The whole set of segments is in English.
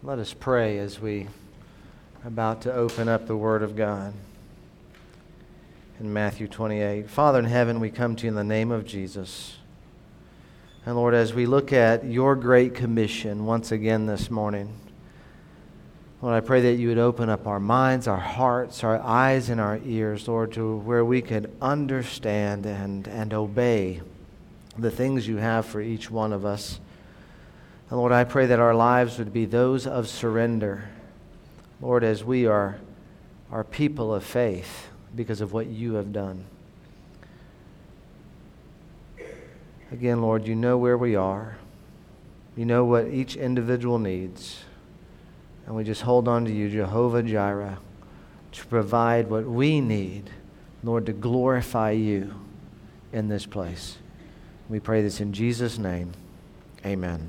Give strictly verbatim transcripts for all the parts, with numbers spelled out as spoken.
Let us pray as we are about to open up the Word of God in Matthew twenty-eight. Father in heaven, we come to you in the name of Jesus. And Lord, as we look at your great commission once again this morning, Lord, I pray that you would open up our minds, our hearts, our eyes, and our ears, Lord, to where we could understand and, and obey the things you have for each one of us. And Lord, I pray that our lives would be those of surrender, Lord, as we are, are people of faith because of what you have done. Again, Lord, you know where we are. You know what each individual needs. And we just hold on to you, Jehovah Jireh, to provide what we need, Lord, to glorify you in this place. We pray this in Jesus' name. Amen.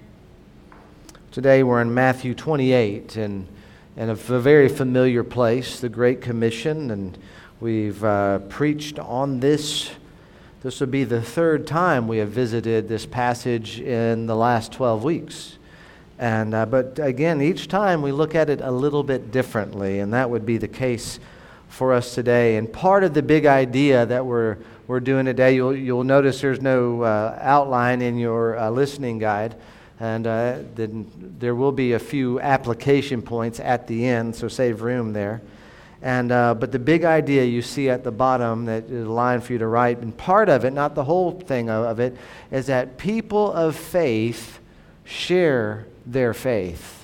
Today we're in Matthew twenty-eight, and in a very familiar place, the Great Commission, and we've uh, preached on this. This would be the third time we have visited this passage in the last twelve weeks. And uh, but again, each time we look at it a little bit differently, and that would be the case for us today. And part of the big idea that we're we're doing today, you'll you'll notice there's no uh, outline in your uh, listening guide. And uh, then there will be a few application points at the end, so save room there. And uh, but the big idea you see at the bottom, that is a line for you to write, and part of it, not the whole thing of it, is that people of faith share their faith.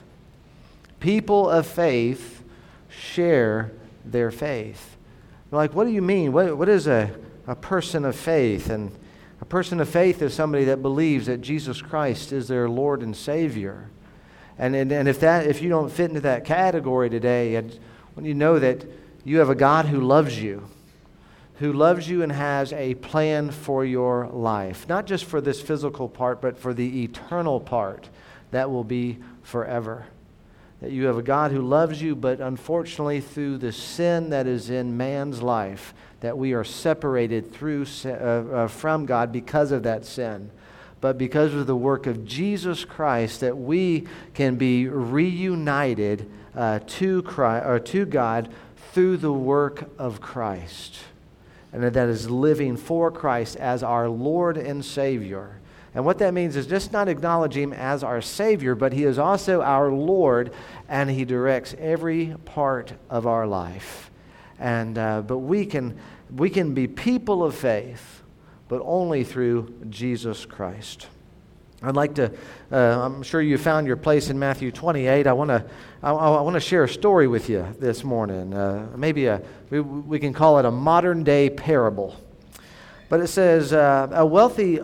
People of faith share their faith. You're like, what do you mean? What what is a, a person of faith? And a person of faith is somebody that believes that Jesus Christ is their Lord and Savior. And and, and if that if you don't fit into that category today, when you know that you have a God who loves you, who loves you and has a plan for your life, not just for this physical part, but for the eternal part that will be forever. That you have a God who loves you, but unfortunately through the sin that is in man's life, that we are separated through uh, uh, from God because of that sin. But because of the work of Jesus Christ, that we can be reunited uh, to Christ, or to God through the work of Christ. And that is living for Christ as our Lord and Savior. And what that means is just not acknowledging Him as our Savior, but He is also our Lord, and He directs every part of our life. And uh, but we can we can be people of faith, but only through Jesus Christ. I'd like to. Uh, I'm sure you found your place in Matthew twenty-eight. I want to. I, I want to share a story with you this morning. Uh, maybe a we, we can call it a modern day parable. But it says uh, a wealthy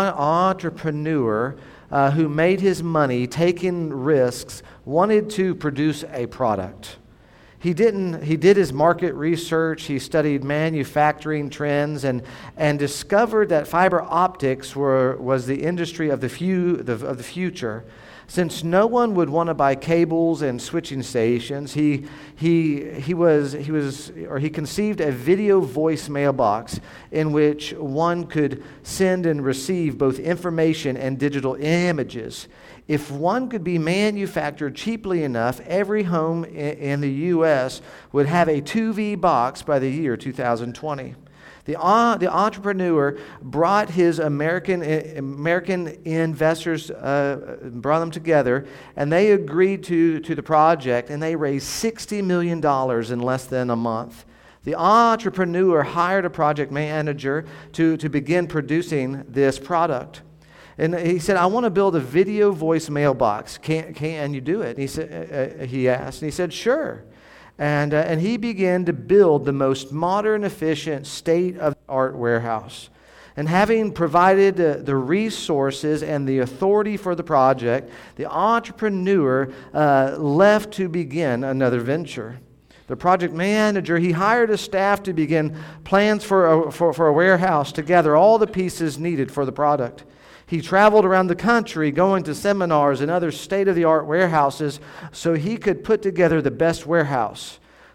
entrepreneur uh, who made his money taking risks wanted to produce a product. He didn't. He did his market research. He studied manufacturing trends and and discovered that fiber optics were was the industry of the few the, of the future. Since no one would want to buy cables and switching stations, he he he was he was or he conceived a video voice mailbox in which one could send and receive both information and digital images. If one could be manufactured cheaply enough, every home in the U S would have a two V box by the year two thousand twenty. The, uh, the entrepreneur brought his American American investors, uh, brought them together, and they agreed to, to the project, and they raised sixty million dollars in less than a month. The entrepreneur hired a project manager to, to begin producing this product. And he said, I want to build a video voice mailbox. Can, can you do it? And he, said, uh, he asked, and he said, sure. And, uh, and he began to build the most modern, efficient, state-of-the-art warehouse. And having provided uh, the resources and the authority for the project, the entrepreneur uh, left to begin another venture. The project manager, he hired a staff to begin plans for a, for, for a warehouse to gather all the pieces needed for the product. He traveled around the country going to seminars and other state-of-the-art warehouses so he could put together the best warehouse.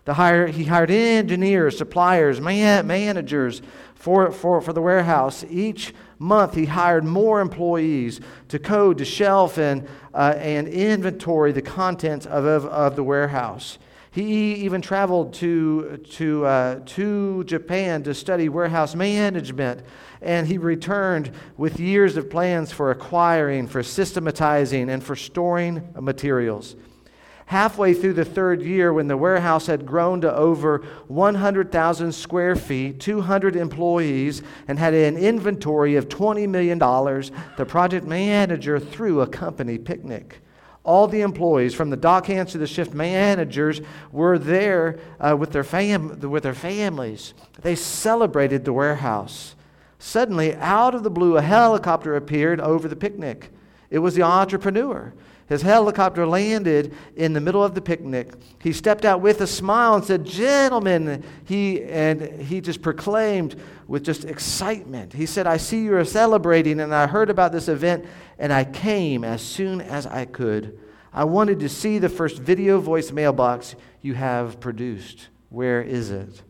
The hire, he hired engineers, suppliers, man, managers for, for, for the warehouse. Each month he hired more employees to code, to shelf, and, uh, and inventory the contents of, of, of the warehouse. He even traveled to, to, uh, to Japan to study warehouse management, and he returned with years of plans for acquiring, for systematizing, and for storing materials. Halfway through the third year, when the warehouse had grown to over one hundred thousand square feet, two hundred employees, and had an inventory of twenty million dollars, the project manager threw a company picnic. All the employees, from the dockhands to the shift managers, were there uh, with their fam- with their families. They celebrated the warehouse. Suddenly, out of the blue, a helicopter appeared over the picnic. It was the entrepreneur. His helicopter landed in the middle of the picnic. He stepped out with a smile and said, "Gentlemen," he and he just proclaimed with just excitement. He said, "I see you are celebrating, and I heard about this event, and I came as soon as I could. I wanted to see the first video voice mailbox you have produced. Where is it?"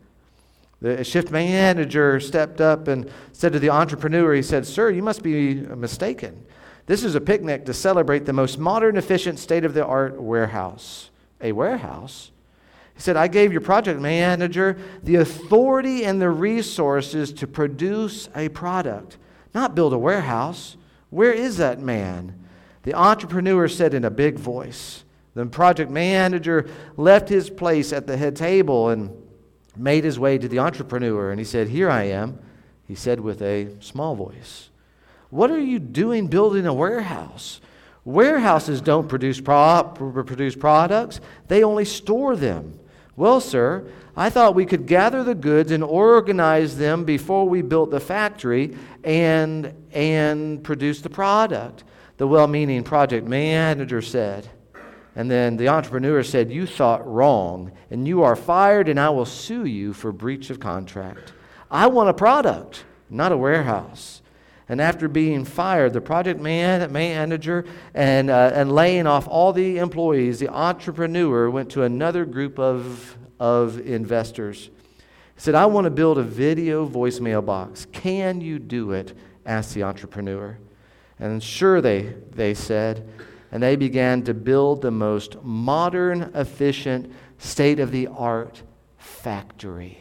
The shift manager stepped up and said to the entrepreneur, he said, "Sir, you must be mistaken. This is a picnic to celebrate the most modern, efficient, state-of-the-art warehouse." A warehouse? He said, "I gave your project manager the authority and the resources to produce a product, not build a warehouse. Where is that man?" The entrepreneur said in a big voice. The project manager left his place at the head table and made his way to the entrepreneur, and he said, "Here I am," he said with a small voice. "What are you doing building a warehouse? Warehouses don't produce, pro- produce products. They only store them." "Well, sir, I thought we could gather the goods and organize them before we built the factory and, and produce the product," the well-meaning project manager said. And then the entrepreneur said, "You thought wrong, and you are fired, and I will sue you for breach of contract. I want a product, not a warehouse." And after being fired, the project man, manager and, uh, and laying off all the employees, the entrepreneur went to another group of, of investors. He said, "I want to build a video voicemail box. Can you do it?" asked the entrepreneur. And sure, they, they said. And they began to build the most modern, efficient, state-of-the-art factory.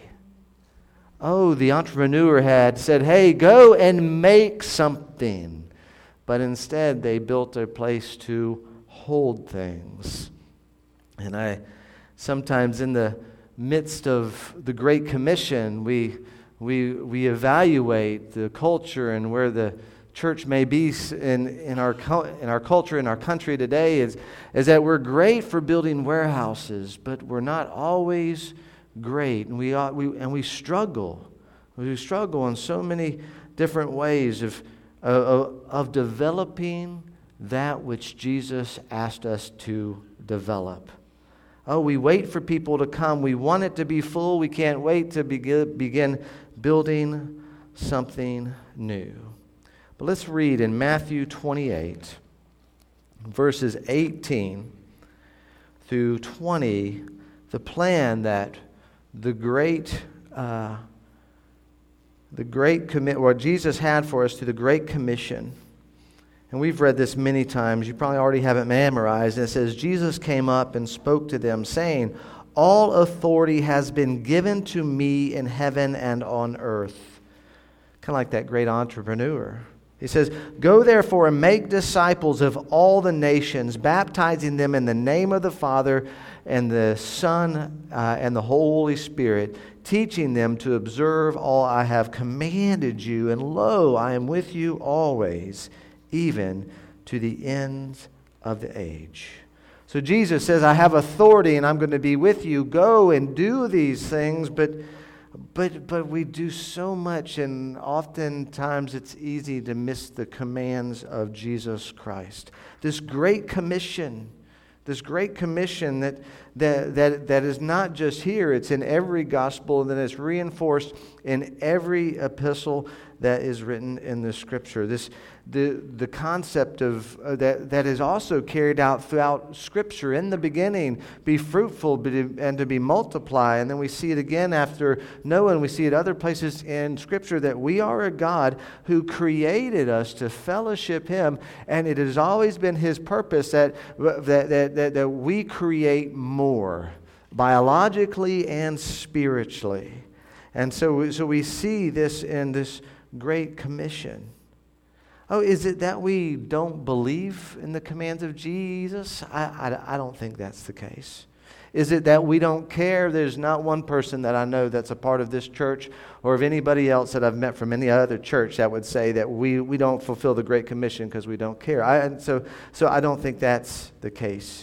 Oh, the entrepreneur had said, "Hey, go and make something." But instead, they built a place to hold things. And I, sometimes in the midst of the Great Commission, we, we, we evaluate the culture and where the church may be in, in, our, in our culture, in our country today, is, is that we're great for building warehouses, but we're not always great, and we, we and we struggle. We struggle in so many different ways of, of, of developing that which Jesus asked us to develop. Oh, we wait for people to come. We want it to be full. We can't wait to begin, begin building something new. But let's read in Matthew twenty-eight, verses eighteen through twenty, the plan that the great, uh, the great commit, what Jesus had for us through the Great Commission. And we've read this many times. You probably already have it memorized. And it says, "Jesus came up and spoke to them, saying, 'All authority has been given to me in heaven and on earth.'" Kind of like that great entrepreneur. He says, "Go therefore and make disciples of all the nations, baptizing them in the name of the Father and the Son uh, and the Holy Spirit, teaching them to observe all I have commanded you. And lo, I am with you always, even to the end of the age." So Jesus says, "I have authority and I'm going to be with you. Go and do these things." But But but we do so much, and oftentimes it's easy to miss the commands of Jesus Christ. This great commission, this great commission that that that, that is not just here, it's in every gospel, and then it's reinforced in every epistle that is written in the Scripture. This the the concept of uh, that that is also carried out throughout Scripture. In the beginning, be fruitful be, and to be multiply. And then we see it again after Noah, and we see it other places in Scripture that we are a God who created us to fellowship Him, and it has always been His purpose that that that, that, that we create more, biologically and spiritually. And so, so we see this in this Great Commission. Oh, is it that we don't believe in the commands of Jesus? I, I, I don't think that's the case. Is it that we don't care? There's not one person that I know that's a part of this church or of anybody else that I've met from any other church that would say that we, we don't fulfill the Great Commission because we don't care. I, and so, so I don't think that's the case.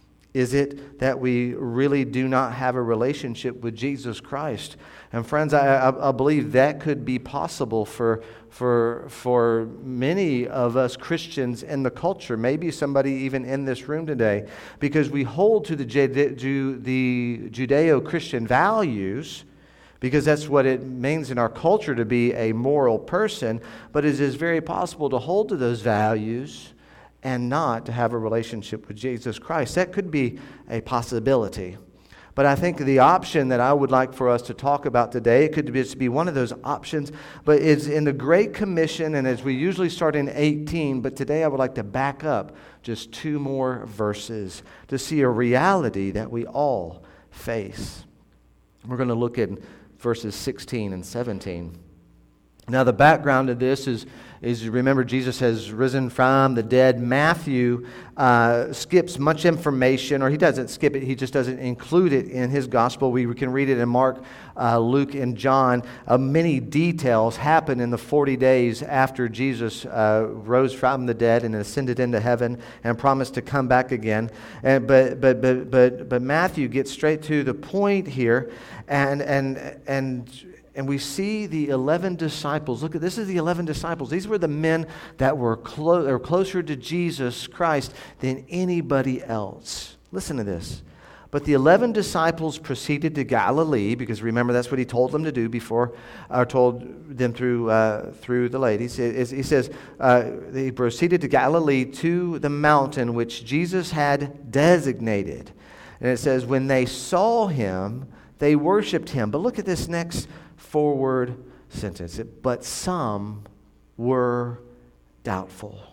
Is it that we really do not have a relationship with Jesus Christ? And friends, I, I, I believe that could be possible for, for, for many of us Christians in the culture, maybe somebody even in this room today, because we hold to the, Jude, the Judeo-Christian values, because that's what it means in our culture to be a moral person, but it is very possible to hold to those values and not to have a relationship with Jesus Christ. That could be a possibility. But I think the option that I would like for us to talk about today, it could just be one of those options, but it's in the Great Commission, and as we usually start in eighteen, but today I would like to back up just two more verses to see a reality that we all face. We're going to look at verses sixteen and seventeen. Now, the background of this is, is remember, Jesus has risen from the dead. Matthew uh, skips much information, or he doesn't skip it, he just doesn't include it in his gospel. We can read it in Mark, uh, Luke, and John. Uh, many details happen in the forty days after Jesus uh, rose from the dead and ascended into heaven and promised to come back again. And, but, but, but, but, but Matthew gets straight to the point here, and and and... And we see the eleven disciples. Look at this is the eleven disciples. These were the men that were clo- or closer to Jesus Christ than anybody else. Listen to this. But the eleven disciples proceeded to Galilee, because remember that's what he told them to do before, or told them through uh, through the ladies. He says uh, they proceeded to Galilee to the mountain which Jesus had designated. And it says when they saw him, they worshipped him. But look at this next forward sentence. But some were doubtful.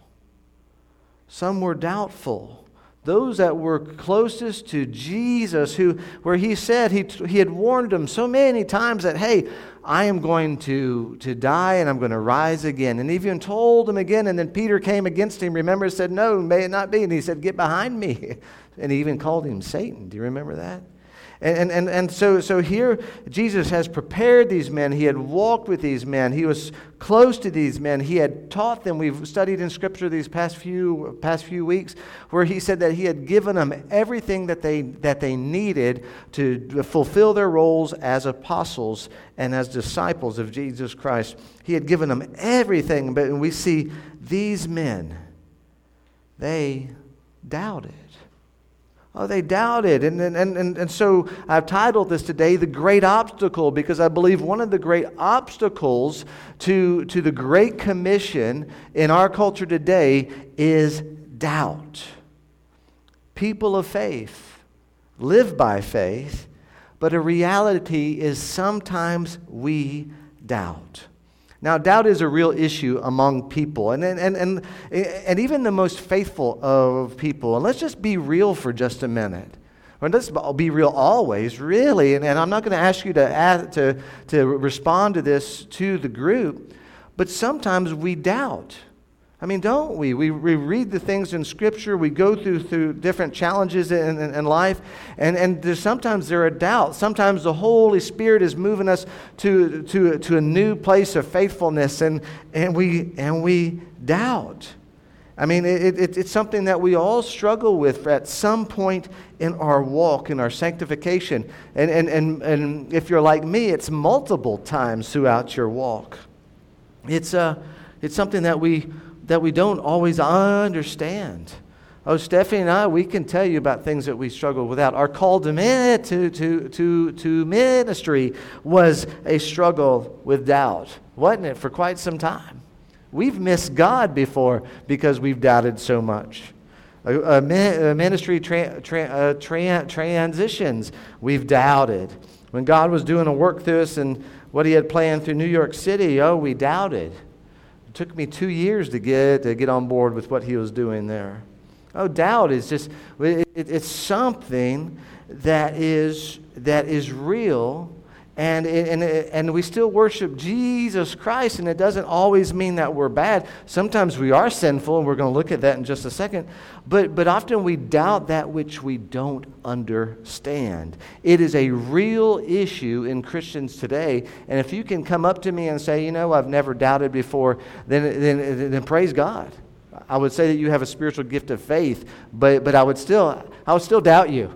Some were doubtful. Those that were closest to Jesus, who, where he said, he, he had warned them so many times that, hey, I am going to, to die and I'm going to rise again. And even told him again, and then Peter came against him, remember, said, no, may it not be. And he said, get behind me. And he even called him Satan. Do you remember that? And, and, and so, so here, Jesus has prepared these men. He had walked with these men. He was close to these men. He had taught them. We've studied in Scripture these past few past few weeks where he said that he had given them everything that they, that they needed to fulfill their roles as apostles and as disciples of Jesus Christ. He had given them everything. But we see these men, they doubted. Oh, they doubted. And, and, and, and so I've titled this today, The Great Obstacle, because I believe one of the great obstacles to, to the Great Commission in our culture today is doubt. People of faith live by faith, but a reality is sometimes we doubt. Now, doubt is a real issue among people, and, and, and, and even the most faithful of people. And let's just be real for just a minute. Or let's be real always, really. And, and I'm not going to ask you to, add, to, to respond to this to the group, but sometimes we doubt. I mean, don't we? We, we read the things in Scripture. We go through through different challenges in, in, in life, and, and there's sometimes there are doubts. Sometimes the Holy Spirit is moving us to, to, to a new place of faithfulness, and, and, we, and we doubt. I mean, it, it, it's something that we all struggle with at some point in our walk, in our sanctification. And, and, and, and if you're like me, it's multiple times throughout your walk. It's, uh, it's something that we... that we don't always understand. Oh, Stephanie and I, we can tell you about things that we struggle without. Our call to, to, to, to, to ministry was a struggle with doubt, wasn't it, for quite some time? We've missed God before because we've doubted so much. A, a, a ministry tra- tra- uh, tra- transitions, we've doubted. When God was doing a work through us and what He had planned through New York City, oh, we doubted. It took me two years to get to get on board with what He was doing there. Oh, doubt is just, it, it, it's something that is that is real. And, and, and we still worship Jesus Christ, and it doesn't always mean that we're bad. Sometimes we are sinful, and we're going to look at that in just a second. But, but often we doubt that which we don't understand. It is a real issue in Christians today. And if you can come up to me and say, you know, I've never doubted before, then, then, then praise God. I would say that you have a spiritual gift of faith, but, but I would still I would still doubt you.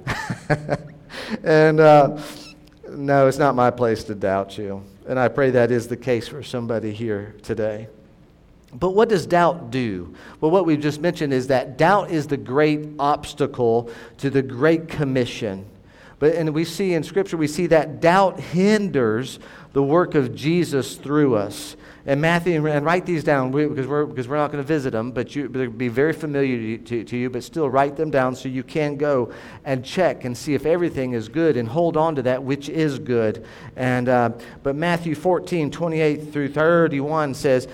and... Uh, No, it's not my place to doubt you. And I pray that is the case for somebody here today. But what does doubt do? Well, what we've just mentioned is that doubt is the great obstacle to the Great Commission. But and we see in Scripture, we see that doubt hinders the work of Jesus through us. And Matthew, and write these down because we're because we're not going to visit them, but you they'll be very familiar to, to, to you. But still, write them down so you can go and check and see if everything is good and hold on to that which is good. And uh, but Matthew fourteen twenty-eight through thirty-one says,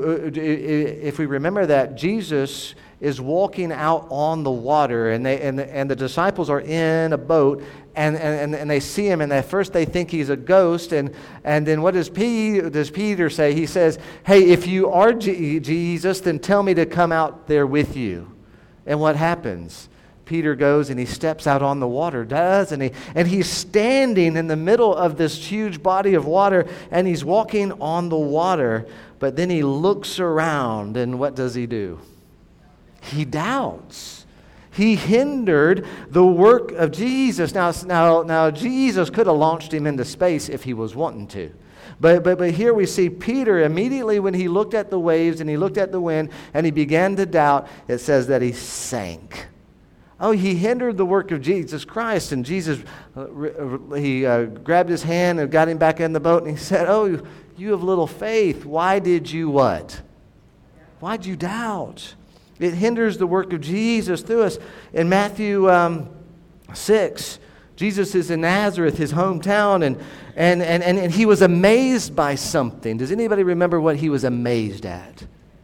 if we remember that Jesus is walking out on the water, and they and the, and the disciples are in a boat. And, and and they see him, and at first they think he's a ghost. And, and then what does, P, does Peter say? He says, hey, if you are G- Jesus, then tell me to come out there with you. And what happens? Peter goes and he steps out on the water, doesn't he? And he's standing in the middle of this huge body of water, and he's walking on the water. But then he looks around, and what does he do? He doubts. He hindered the work of Jesus. Now, now, now Jesus could have launched him into space if he was wanting to. But, but, but here we see Peter immediately when he looked at the waves and he looked at the wind and he began to doubt, it says that he sank. Oh, he hindered the work of Jesus Christ. And Jesus, uh, he uh, grabbed his hand and got him back in the boat, and he said, oh, you have little faith. Why did you what? Why'd you doubt? It hinders the work of Jesus through us. In Matthew um, six, Jesus is in Nazareth, his hometown, and, and, and, and, and he was amazed by something. Does anybody remember what he was amazed at?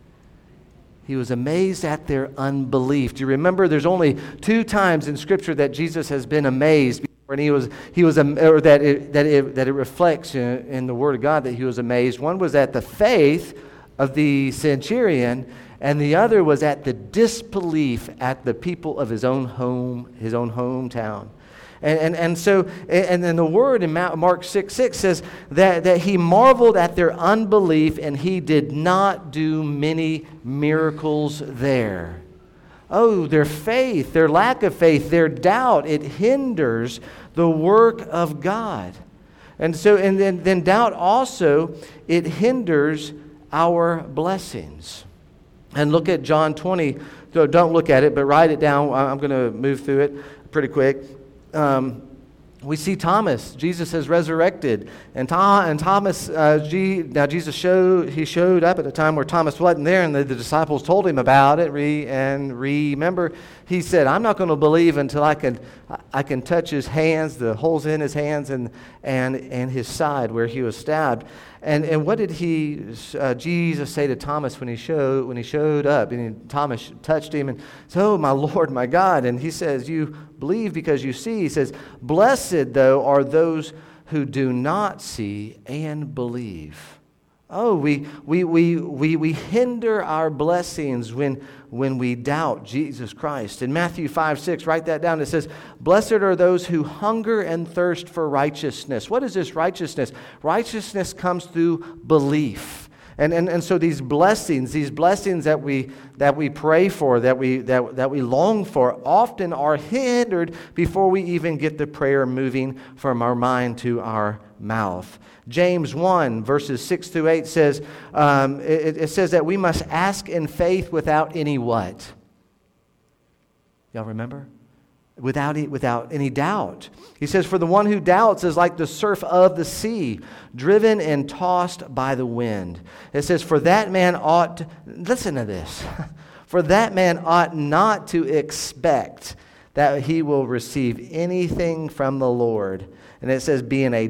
He was amazed at their unbelief. Do you remember there's only two times in Scripture that Jesus has been amazed? And he was, he was, or that it, that it, that it reflects in, in the Word of God that he was amazed. One was at the faith of the centurion, and the other was at the disbelief at the people of his own home, his own hometown. And, and, and so, and then the word in Mark six six says that, that he marveled at their unbelief, and he did not do many miracles there. Oh, their faith, their lack of faith, their doubt, it hinders the work of God. And so, and then, then doubt also, it hinders our blessings. And look at John twenty. So don't look at it, but write it down. I'm going to move through it pretty quick. Um, we see Thomas. Jesus has resurrected, and, Tom, and Thomas. Uh, G, now Jesus showed he showed up at a time where Thomas wasn't there, and the, the disciples told him about it. Re, and remember, he said, "I'm not going to believe until I can I can touch his hands, the holes in his hands, and and and his side where he was stabbed." And and what did he uh, Jesus say to Thomas when he showed when he showed up? And Thomas touched him and said, "Oh, my Lord, my God!" And he says, "You believe because you see." He says, "Blessed though are those who do not see and believe." Oh, we we we we we hinder our blessings when when we doubt Jesus Christ. In Matthew five six, write that down. It says, "Blessed are those who hunger and thirst for righteousness." What is this righteousness? Righteousness comes through belief. And, and and so these blessings, these blessings that we that we pray for, that we that, that we long for, often are hindered before we even get the prayer moving from our mind to our mouth. James one, verses six through eight says, um, it, it says that we must ask in faith without any what? Y'all remember? without, without any doubt. He says, for the one who doubts is like the surf of the sea, driven and tossed by the wind. It says, for that man ought, to, listen to this, for that man ought not to expect that he will receive anything from the Lord. And it says, being a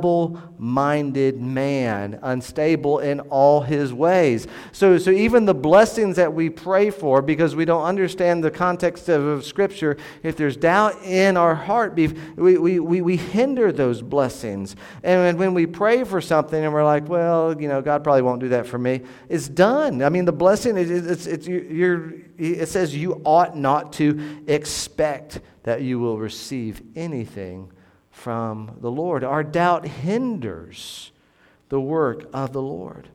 double-minded man, unstable in all his ways. So, so even the blessings that we pray for, because we don't understand the context of, of Scripture, if there's doubt in our heart, we, we, we, we hinder those blessings. And when we pray for something and we're like, well, you know, God probably won't do that for me, it's done. I mean, the blessing, it's, it's, it's you're, it says you ought not to expect that you will receive anything from the Lord. Our doubt hinders the work of the Lord.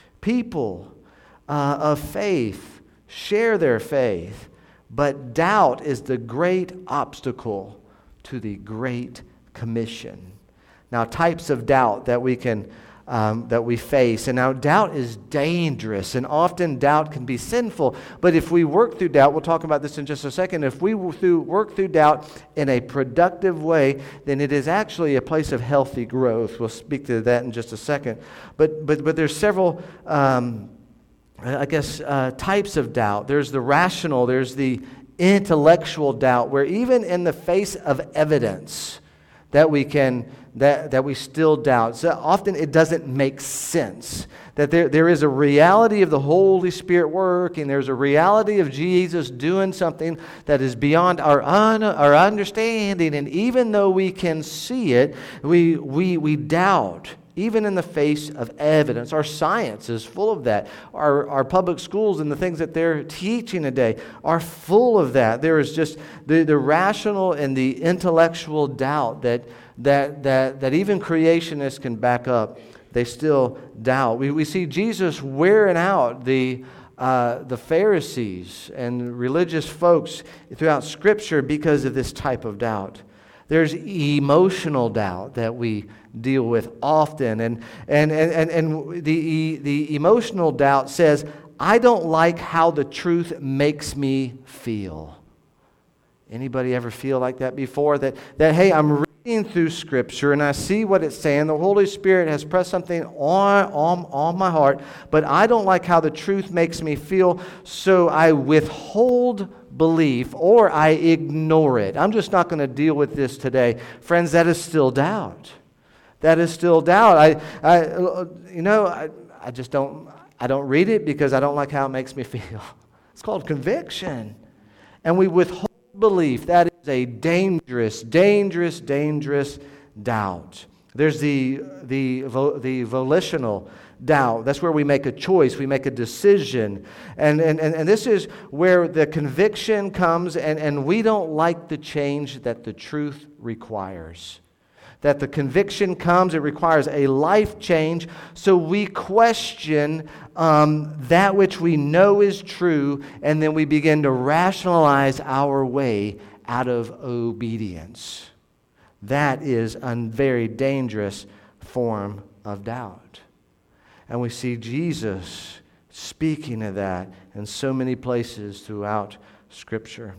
People uh, of faith share their faith, but doubt is the great obstacle to the Great Commission. Now, types of doubt that we can Um, that we face. And now doubt is dangerous, and often doubt can be sinful. But if we work through doubt, we'll talk about this in just a second, if we work through doubt in a productive way, then it is actually a place of healthy growth. We'll speak to that in just a second. But but but there's several, um, I guess, uh, types of doubt. There's the rational, there's the intellectual doubt, where even in the face of evidence that we can that, that we still doubt. So often it doesn't make sense. That there, there is a reality of the Holy Spirit working. There's a reality of Jesus doing something that is beyond our un, our understanding. And even though we can see it, we we we doubt. Even in the face of evidence. Our science is full of that. Our, our public schools and the things that they're teaching today are full of that. There is just the, the rational and the intellectual doubt that, that, that, that even creationists can back up. They still doubt. We, we see Jesus wearing out the, uh, the Pharisees and religious folks throughout Scripture because of this type of doubt. There's emotional doubt that we deal with often. And, and, and, and, and the, the emotional doubt says, I don't like how the truth makes me feel. Anybody ever feel like that before? That, that hey, I'm reading through Scripture and I see what it's saying. The Holy Spirit has pressed something on, on, on my heart, but I don't like how the truth makes me feel, so I withhold belief or I ignore it. I'm just not going to deal with this today. Friends, that is still doubt. That is still doubt. I, I you know, I, I just don't, I don't read it because I don't like how it makes me feel. It's called conviction. And we withhold belief. That is a dangerous, dangerous, dangerous doubt. There's the, the, the volitional doubt. That's where we make a choice, we make a decision. And, and, and, and this is where the conviction comes, and, and we don't like the change that the truth requires. That the conviction comes, it requires a life change, so we question um, that which we know is true, and then we begin to rationalize our way out of obedience. That is a very dangerous form of doubt. And we see Jesus speaking of that in so many places throughout Scripture.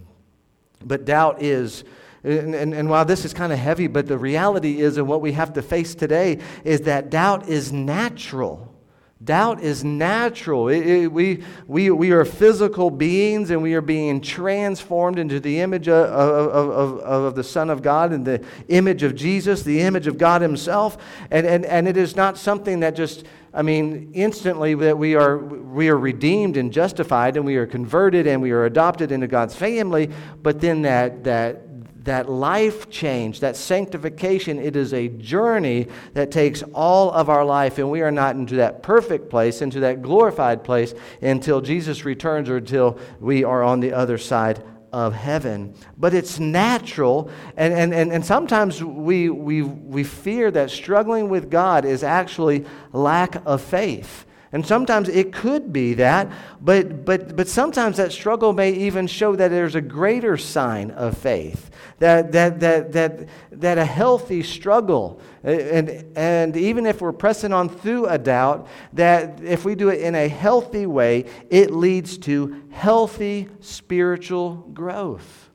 But doubt is, and, and, and while this is kind of heavy, but the reality is, and what we have to face today, is that doubt is natural. Doubt is natural. It, it, we, we, we are physical beings, and we are being transformed into the image of, of, of, of the Son of God and the image of Jesus, the image of God Himself. And, and, and it is not something that just, I mean, instantly that we are we are redeemed and justified, and we are converted, and we are adopted into God's family. But then that that that life change, that sanctification, it is a journey that takes all of our life, and we are not into that perfect place, into that glorified place, until Jesus returns or until we are on the other side of heaven. But it's natural, and, and, and, and sometimes we, we, we fear that struggling with God is actually lack of faith. And sometimes it could be that, but but but sometimes that struggle may even show that there's a greater sign of faith. That that that that that a healthy struggle, and and even if we're pressing on through a doubt, that if we do it in a healthy way, it leads to healthy spiritual growth.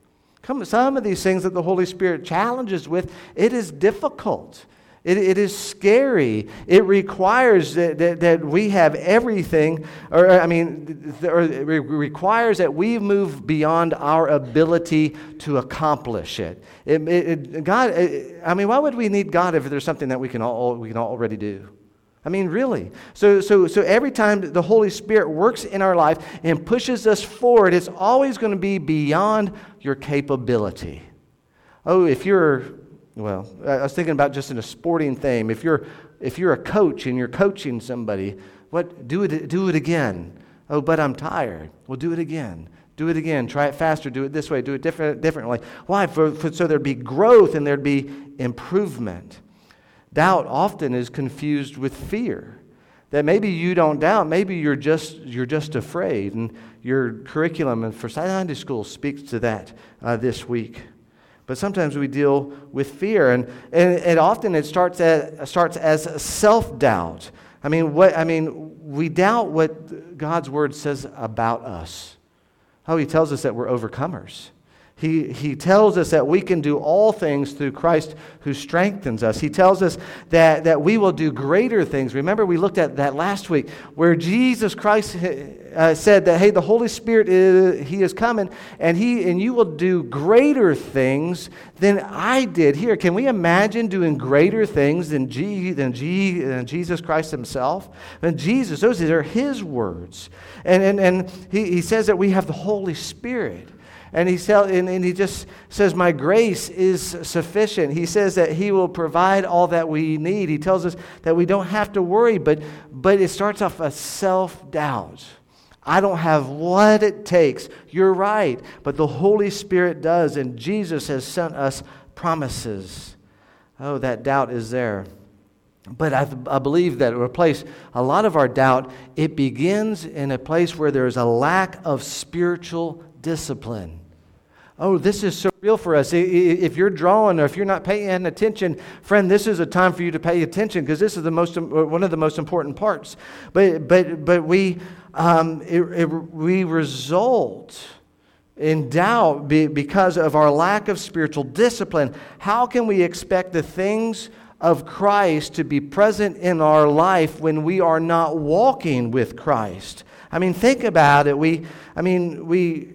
Come, some of these things that the Holy Spirit challenges with, it is difficult. It, it is scary. It requires that, that, that we have everything, or I mean, or it requires that we move beyond our ability to accomplish it. It, it, it God, it, I mean, why would we need God if there's something that we can all we can already do? I mean, really. So, so, so every time the Holy Spirit works in our life and pushes us forward, it's always going to be beyond your capability. Oh, if you're Well, I was thinking about just in a sporting thing. If you're if you're a coach and you're coaching somebody, what do it do it again? Oh, but I'm tired. Well, do it again. Do it again. Try it faster. Do it this way. Do it different differently. Why? For, for, so there'd be growth and there'd be improvement. Doubt often is confused with fear. That maybe you don't doubt. Maybe you're just you're just afraid. And your curriculum for Sunday school speaks to that uh, this week. But sometimes we deal with fear, and, and, and often it starts as, starts as self-doubt. I mean, what I mean, we doubt what God's Word says about us. Oh, He tells us that we're overcomers. He, he tells us that we can do all things through Christ who strengthens us. He tells us that, that we will do greater things. Remember, we looked at that last week where Jesus Christ uh, said that, hey, the Holy Spirit, is, He is coming, and He and you will do greater things than I did. Here, can we imagine doing greater things than, G, than, G, than Jesus Christ Himself? And Jesus, those are His words. And, and, and he, he says that we have the Holy Spirit. And he, tell, and, and he just says, my grace is sufficient. He says that He will provide all that we need. He tells us that we don't have to worry, but, but it starts off as self-doubt. I don't have what it takes. You're right, but the Holy Spirit does, and Jesus has sent us promises. Oh, that doubt is there. But I, I believe that a place, a lot of our doubt, it begins in a place where there is a lack of spiritual discipline. Oh, this is so real for us. If you're drawing or if you're not paying attention, friend, this is a time for you to pay attention because this is the most one of the most important parts. But but but we um, it, it, we result in doubt because of our lack of spiritual discipline. How can we expect the things of Christ to be present in our life when we are not walking with Christ? I mean, think about it. We, I mean, we.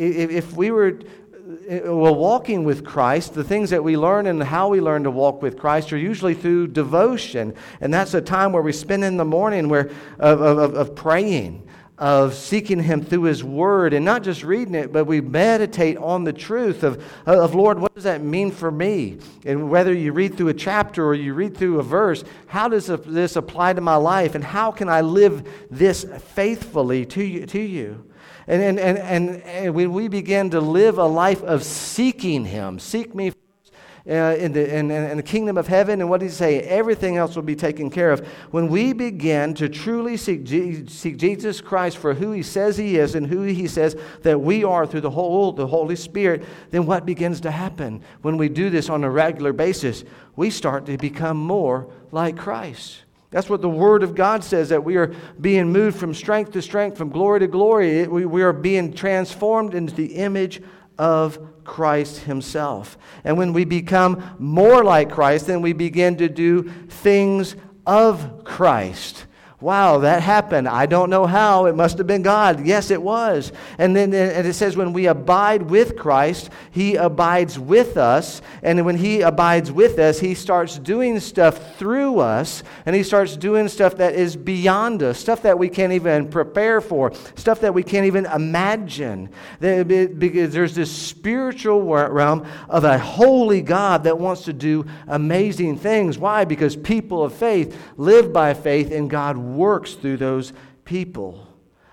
If we were well, walking with Christ, the things that we learn and how we learn to walk with Christ are usually through devotion. And that's a time where we spend in the morning where of, of, of praying, of seeking Him through His Word, and not just reading it, but we meditate on the truth of, of Lord, what does that mean for me? And whether you read through a chapter or you read through a verse, how does this apply to my life? And how can I live this faithfully to you? To you? And, and, and, and, and when we begin to live a life of seeking Him, seek me uh, in, the, in, in the kingdom of heaven, and what does He say? Everything else will be taken care of. When we begin to truly seek, G- seek Jesus Christ for who He says He is and who He says that we are through the whole the Holy Spirit, then what begins to happen? When we do this on a regular basis, we start to become more like Christ. That's what the Word of God says, that we are being moved from strength to strength, from glory to glory. We, we are being transformed into the image of Christ Himself. And when we become more like Christ, then we begin to do things of Christ. Wow, that happened. I don't know how. It must have been God. Yes, it was. And then and it says when we abide with Christ, He abides with us. And when He abides with us, He starts doing stuff through us. And He starts doing stuff that is beyond us, stuff that we can't even prepare for, stuff that we can't even imagine. Because there's this spiritual realm of a holy God that wants to do amazing things. Why? Because people of faith live by faith, and God works through those people.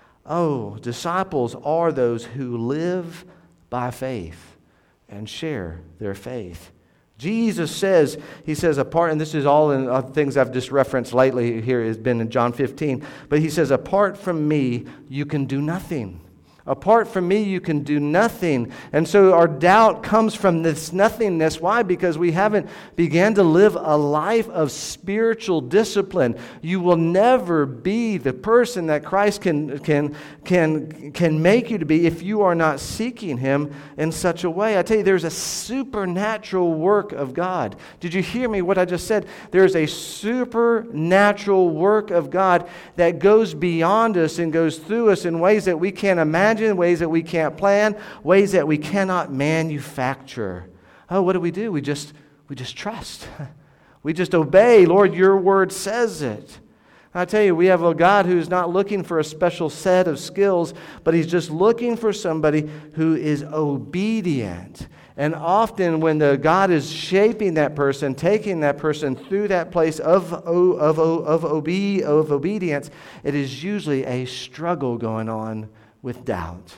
Oh, disciples are those who live by faith and share their faith. Jesus says, He says, apart, and this is all in uh, things I've just referenced lately here, has been in John fifteen, but He says, apart from me, you can do nothing. Apart from me, you can do nothing. And so our doubt comes from this nothingness. Why? Because we haven't began to live a life of spiritual discipline. You will never be the person that Christ can, can, can, can make you to be if you are not seeking Him in such a way. I tell you, there's a supernatural work of God. Did you hear me what I just said? There's a supernatural work of God that goes beyond us and goes through us in ways that we can't imagine. Ways that we can't plan, ways that we cannot manufacture. Oh, what do we do? We just we just trust. We just obey. Lord, your word says it. I tell you, we have a God who's not looking for a special set of skills, but He's just looking for somebody who is obedient. And often when the God is shaping that person, taking that person through that place of, of, of, of, obe- of obedience, it is usually a struggle going on with doubt.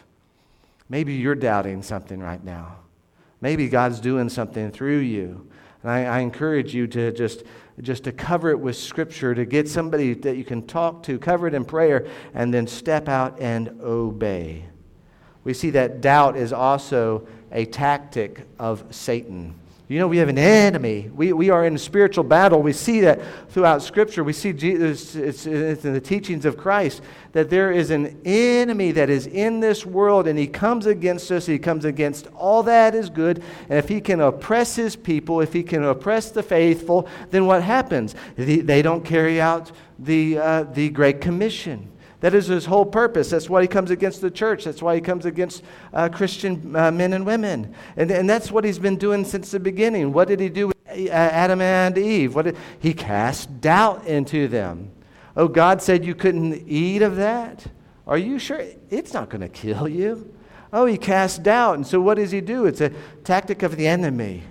Maybe you're doubting something right now. Maybe God's doing something through you. And I, I encourage you to just, just to cover it with Scripture, to get somebody that you can talk to, cover it in prayer, and then step out and obey. We see that doubt is also a tactic of Satan. You know, we have an enemy. We, we are in a spiritual battle. We see that throughout Scripture. We see Jesus, it's, it's in the teachings of Christ that there is an enemy that is in this world, and he comes against us. He comes against all that is good. And if he can oppress his people, if he can oppress the faithful, then what happens? They, they don't carry out the uh, the Great Commission. That is his whole purpose. That's why he comes against the church. That's why he comes against uh, Christian uh, men and women. And, and that's what he's been doing since the beginning. What did he do with Adam and Eve? What did, he cast doubt into them. Oh, God said you couldn't eat of that? Are you sure? It's not going to kill you. Oh, he cast doubt. And so what does he do? It's a tactic of the enemy.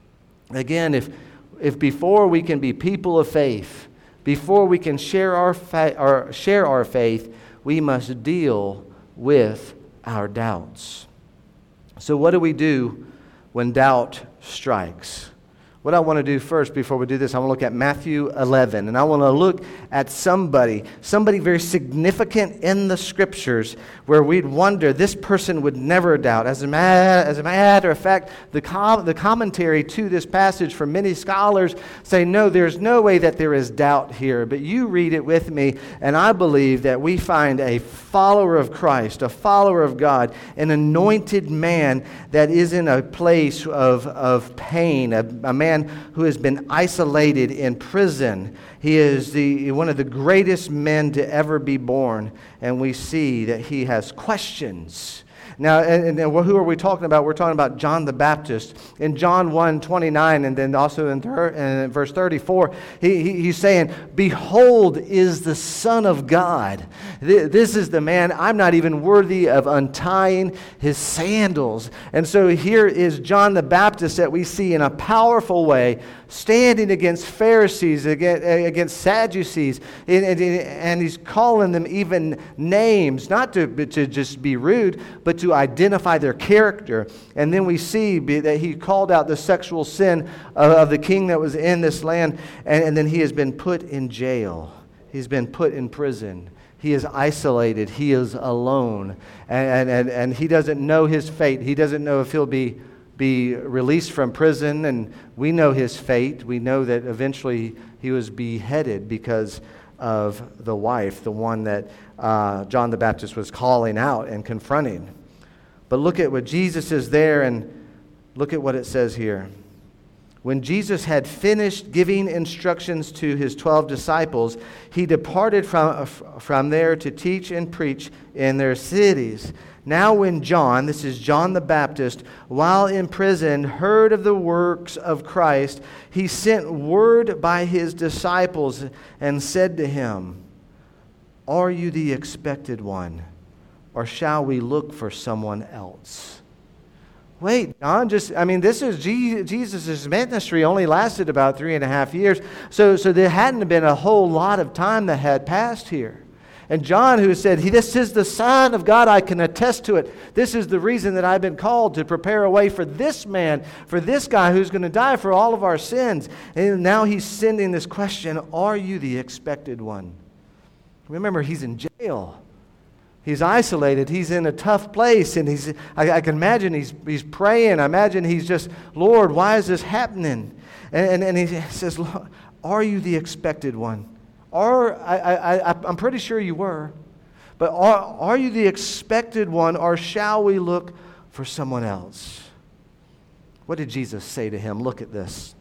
Again, if if before we can be people of faith, before we can share our, fa- our, share our faith, we must deal with our doubts. So what do we do when doubt strikes? What I want to do first before we do this, I want to look at Matthew eleven. And I want to look at somebody, somebody very significant in the Scriptures where we'd wonder this person would never doubt. As a, ma- as a matter of fact, the, com- the commentary to this passage from many scholars say, no, there's no way that there is doubt here. But you read it with me, and I believe that we find a follower of Christ, a follower of God, an anointed man that is in a place of, of pain, a, a man who has been isolated in prison. He is the one of the greatest men to ever be born, and we see that he has questions. Now, and, and who are we talking about? We're talking about John the Baptist. In John one twenty-nine, and then also in, thir- in verse thirty-four, he, he, he's saying, "Behold is the Son of God." This is the man, I'm not even worthy of untying his sandals. And so here is John the Baptist that we see in a powerful way, standing against Pharisees, against, against Sadducees, and, and, and he's calling them even names, not to, to just be rude, but to identify their character. And then we see that he called out the sexual sin of, of the king that was in this land, and, and then he has been put in jail. He's been put in prison. He is isolated. He is alone. And, and, and he doesn't know his fate. He doesn't know if he'll be be released from prison, and we know his fate. We know that eventually he was beheaded because of the wife, the one that uh, John the Baptist was calling out and confronting. But look at what Jesus is there, and look at what it says here. When Jesus had finished giving instructions to his twelve disciples, he departed from, from there to teach and preach in their cities. Now when John, this is John the Baptist, while in prison, heard of the works of Christ, he sent word by his disciples and said to him, "Are you the expected one, or shall we look for someone else?" Wait, John, just, I mean, this is Jesus' ministry only lasted about three and a half years. So, so there hadn't been a whole lot of time that had passed here. And John, who said, "This is the Son of God, I can attest to it. This is the reason that I've been called to prepare a way for this man, for this guy who's going to die for all of our sins." And now he's sending this question, "Are you the expected one?" Remember, he's in jail. He's isolated. He's in a tough place, and he's. I, I can imagine he's he's praying. I imagine he's just, Lord, why is this happening? And and, and he says, are you the expected one? Or I, I, I I'm pretty sure you were, but are are you the expected one, or shall we look for someone else? What did Jesus say to him? Look at this.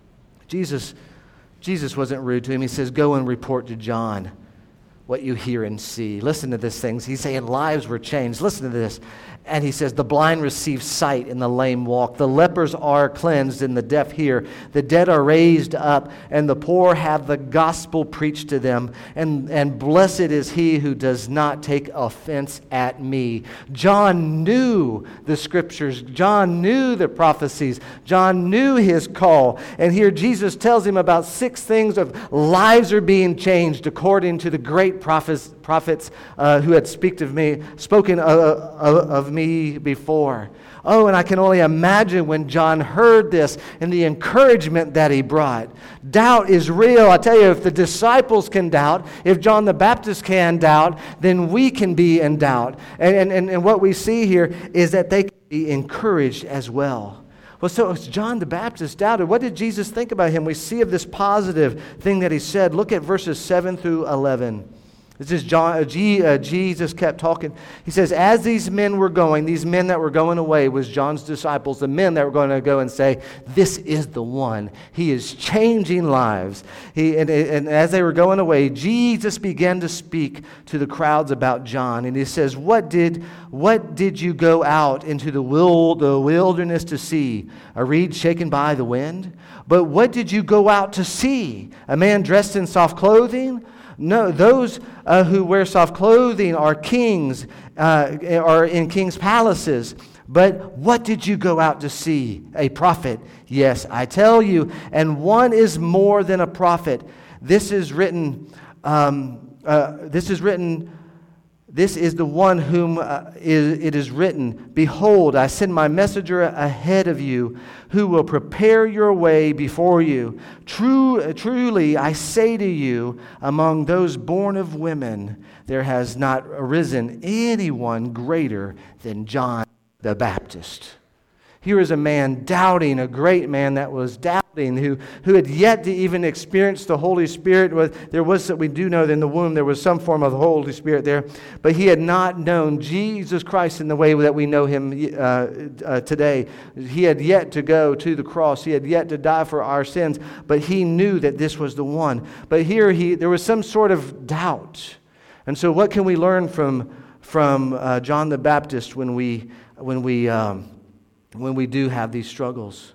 Jesus, Jesus wasn't rude to him. He says, go and report to John what you hear and see. Listen to these things. He's saying lives were changed. Listen to this. And he says, the blind receive sight and the lame walk. The lepers are cleansed and the deaf hear. The dead are raised up and the poor have the gospel preached to them. And, and blessed is he who does not take offense at me. John knew the scriptures. John knew the prophecies. John knew his call. And here Jesus tells him about six things of lives are being changed according to the great prophets, prophets uh, who had speak of me, spoken of, of, of me before. Oh, and I can only imagine when John heard this and the encouragement that he brought. Doubt is real. I tell you, if the disciples can doubt, if John the Baptist can doubt, then we can be in doubt. And, and, and what we see here is that they can be encouraged as well. Well, so John the Baptist doubted. What did Jesus think about him? We see of this positive thing that he said. Look at verses seven through eleven. This is John, uh, G, uh, Jesus kept talking. He says, as these men were going, these men that were going away was John's disciples, the men that were going to go and say, this is the one. He is changing lives. He, and, and as they were going away, Jesus began to speak to the crowds about John. And he says, what did, what did you go out into the, wil- the wilderness to see? A reed shaken by the wind? But what did you go out to see? A man dressed in soft clothing? No, those uh, who wear soft clothing are kings, uh, are in kings' palaces. But what did you go out to see? A prophet. Yes, I tell you, and one is more than a prophet. This is written. Um, uh, this is written. This is the one whom uh, is, it is written, behold, I send my messenger ahead of you, who will prepare your way before you. True, truly, I say to you, among those born of women, there has not arisen anyone greater than John the Baptist. Here is a man doubting, a great man that was doubting, who, who had yet to even experience the Holy Spirit. There was, we do know that in the womb there was some form of the Holy Spirit there, but he had not known Jesus Christ in the way that we know him uh, uh, today. He had yet to go to the cross. He had yet to die for our sins, but he knew that this was the one. But here he, there was some sort of doubt. And so what can we learn from, from uh, John the Baptist when we, when we, um, when we do have these struggles?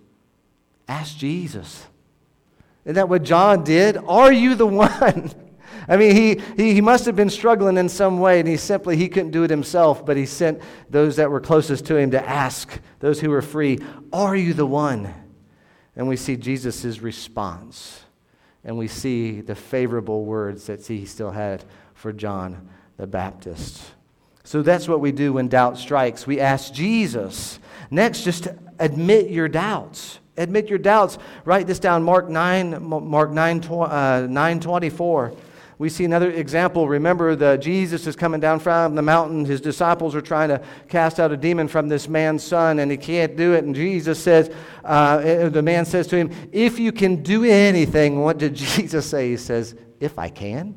Ask Jesus. Isn't that what John did? Are you the one? I mean, he, he, he must have been struggling in some way, and he simply, he couldn't do it himself, but he sent those that were closest to him to ask, those who were free, are you the one? And we see Jesus' response, and we see the favorable words that he still had for John the Baptist. So that's what we do when doubt strikes. We ask Jesus. Next, just admit your doubts. Admit your doubts. Write this down, Mark nine, Mark nine, uh, nine twenty-four. We see another example. Remember, the Jesus is coming down from the mountain. His disciples are trying to cast out a demon from this man's son, and he can't do it. And Jesus says, uh, the man says to him, if you can do anything, what did Jesus say? He says, if I can.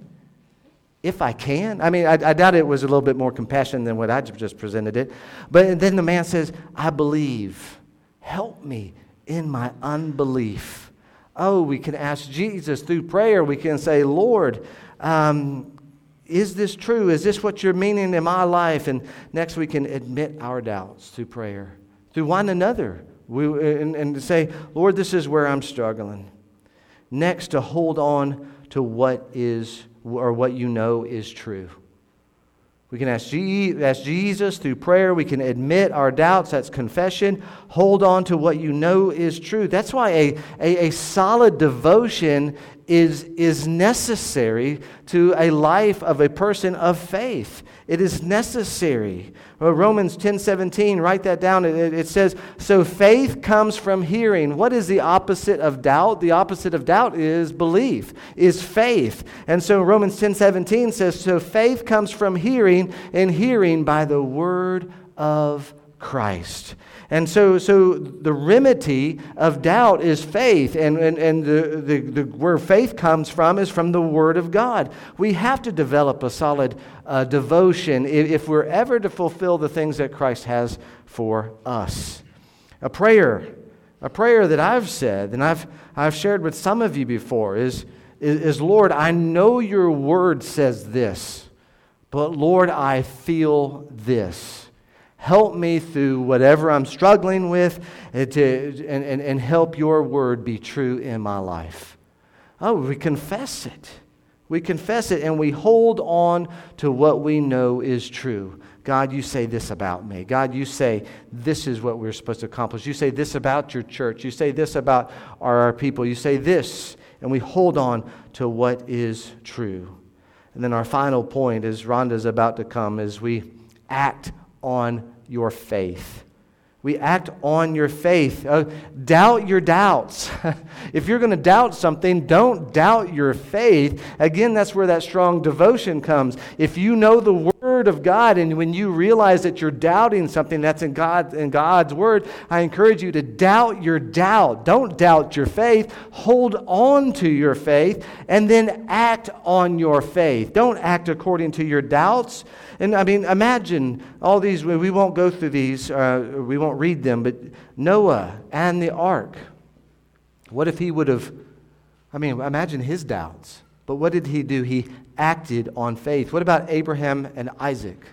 If I can. I mean, I, I doubt it was a little bit more compassion than what I just presented it. But then the man says, I believe. Help me in my unbelief. Oh, we can ask Jesus through prayer. We can say, Lord, um, is this true? Is this what you're meaning in my life? And next we can admit our doubts through prayer, through one another. We, and, and say, Lord, this is where I'm struggling. Next, to hold on to what is or what you know is true. We can ask, Je- ask Jesus through prayer. We can admit our doubts. That's confession. Hold on to what you know is true. That's why a, a, a solid devotion is, is necessary to a life of a person of faith. It is necessary. Well, Romans ten seventeen, write that down. It, it says, so faith comes from hearing. What is the opposite of doubt? The opposite of doubt is belief, is faith. And so Romans ten seventeen says, so faith comes from hearing, and hearing by the word of Christ. And so so the remedy of doubt is faith, and, and, and the, the, the where faith comes from is from the Word of God. We have to develop a solid uh, devotion if, if we're ever to fulfill the things that Christ has for us. A prayer, a prayer that I've said, and I've, I've shared with some of you before, is, is, is, Lord, I know your Word says this, but Lord, I feel this. Help me through whatever I'm struggling with, and, to, and, and, and help your word be true in my life. Oh, we confess it. We confess it, and we hold on to what we know is true. God, you say this about me. God, you say this is what we're supposed to accomplish. You say this about your church. You say this about our, our people. You say this, and we hold on to what is true. And then our final point, as Rhonda's about to come, is we act on your faith. We act on your faith. Uh, doubt your doubts. If you're going to doubt something, don't doubt your faith. Again, that's where that strong devotion comes. If you know the Word of God, and when you realize that you're doubting something that's in God, in God's Word, I encourage you to doubt your doubt. Don't doubt your faith. Hold on to your faith, and then act on your faith. Don't act according to your doubts. And I mean, imagine all these. We won't go through these. Uh, we won't read them, but Noah and the ark. What if he would have, I mean, imagine his doubts. But what did he do? He acted on faith. What about Abraham and Isaac?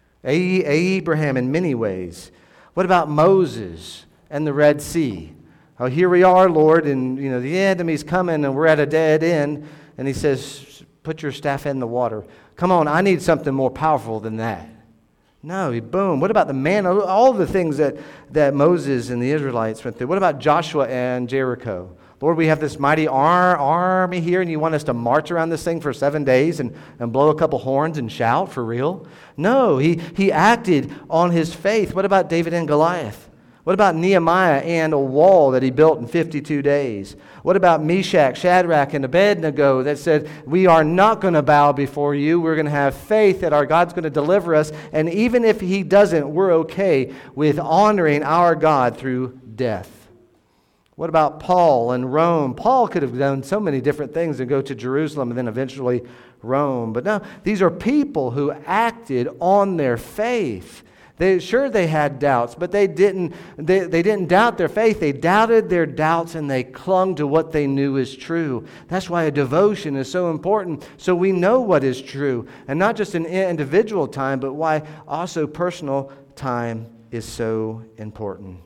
Abraham in many ways. What about Moses and the Red Sea? Oh, here we are, Lord, and you know the enemy's coming, and we're at a dead end. And he says, put your staff in the water. Come on, I need something more powerful than that. No, he, boom. What about the man? All the things that, that Moses and the Israelites went through. What about Joshua and Jericho? Lord, we have this mighty ar- army here, and you want us to march around this thing for seven days and, and blow a couple horns and shout for real? No, he, he acted on his faith. What about David and Goliath? What about Nehemiah and a wall that he built in fifty-two days? What about Meshach, Shadrach, and Abednego that said, we are not going to bow before you. We're going to have faith that our God's going to deliver us. And even if he doesn't, we're okay with honoring our God through death. What about Paul and Rome? Paul could have done so many different things and go to Jerusalem and then eventually Rome. But no, these are people who acted on their faith. They, sure, they had doubts, but they didn't, they, they didn't doubt their faith. They doubted their doubts, and they clung to what they knew is true. That's why a devotion is so important, so we know what is true. And not just an individual time, but why also personal time is so important.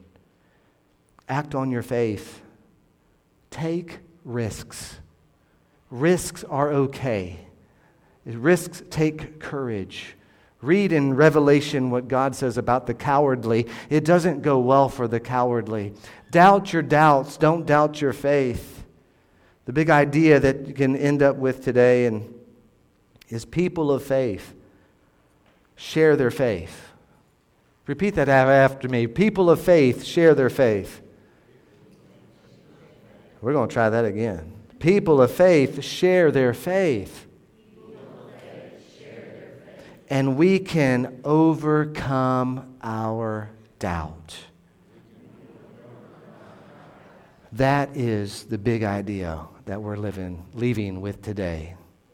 Act on your faith. Take risks. Risks are okay. Risks take courage. Read in Revelation what God says about the cowardly. It doesn't go well for the cowardly. Doubt your doubts. Don't doubt your faith. The big idea that you can end up with today and is people of faith share their faith. Repeat that after me. People of faith share their faith. We're going to try that again. People of faith share their faith. And we can overcome our doubt. That is the big idea that we're living, leaving with today.